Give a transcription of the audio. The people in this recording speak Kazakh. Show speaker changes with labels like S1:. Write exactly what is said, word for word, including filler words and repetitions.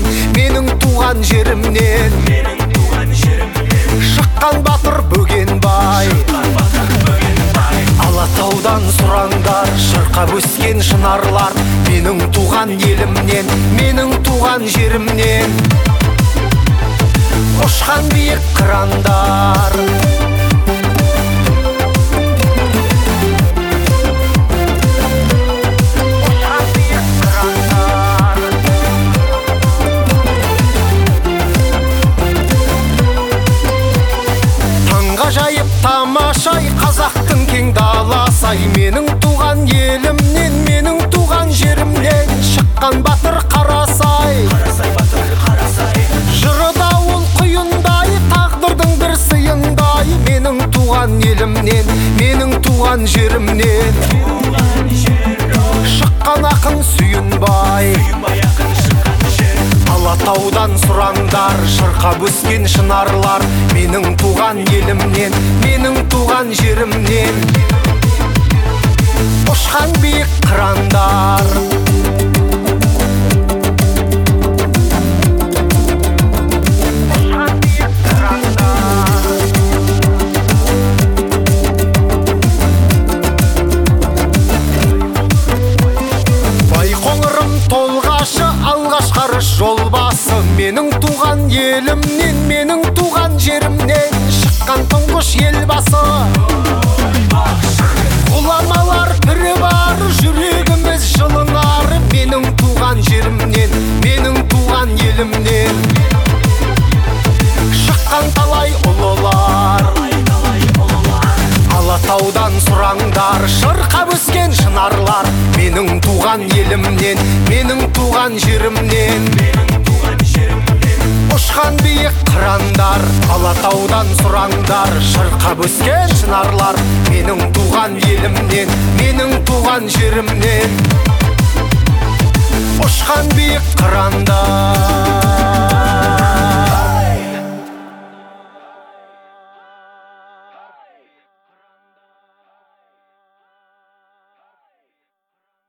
S1: елімнен, менің туған жерімнен, шыққан батыр Бөгенбай. Алатаудан сұраңдар, шырқап өскен шынарлар, менің туған елімнен, менің туған жерімнен, ұшқан биік қырандар. Ғажайып тамашай қазақтың кең даласай, менің туған елімнен, менің туған жерімнен, шыққан батыр Қарасай. Жыры дауыл құйындай, тағдырдың бір сыйындай, менің туған елімнен, менің туған жерімнен, шыққан ақын Сүйінбай. Алатаудан сұраңдар, шырқап өскен шынарлар, менің туған елімнен, менің туған жерімнен, ұшқан биік қырандар. Байқоңырым толғашы, алғашқары жолбасы, менің туған елімнен, менің туған жерімнен, шыққан тұңғыш елбасы. Ғұламалар бірі бар, жүрегіміз жылынар, менің туған жерімнен, менің туған елімнен, шыққан талай ұлылар. Алатаудан сұраңдар, шырқап өскен шынарлар, менің туған елімнен, менің туған жерімнен, ұшқан биік қырандар. Алатаудан сұраңдар, шырқап өскен шынарлар, менің туған елімнен, менің туған жерімнен, ұшқан биік қырандар.